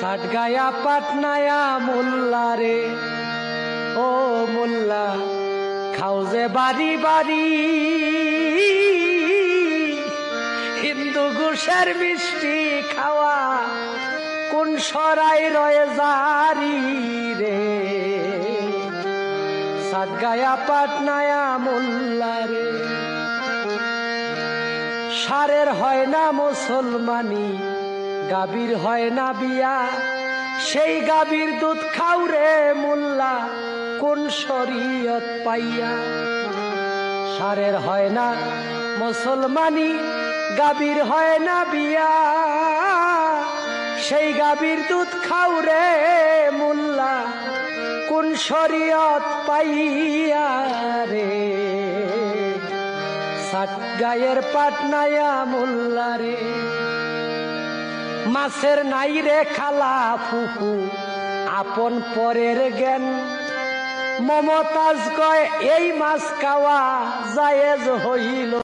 সাটগায়া পাটনায়া মোল্লা রে ও মোল্লা খাও যে বাড়ি বাড়ি হিন্দু ঘুষের মিষ্টি খাওয়া কোন সরাই রয়ে জারি রে সাটগায়া পাটনায়া মোল্লা রে সারের হয় না মুসলমানি গাভীর হয় না বিয়া সেই গাভীর দুধ খাও রে মোল্লা কোন শরীয়ত পাইয়া সারের হয় না মুসলমানি গাভীর হয় না বিয়া সেই গাভীর দুধ খাও রে মোল্লা কোন শরীয়ত পাইয়া রে সাটগায়ের পাটনায়া মোল্লা রে মাছের নাই রে খালা ফুফু আপন পরের জ্ঞান মমতাজ কয় এই মাছ খাওয়া জায়েজ হইল।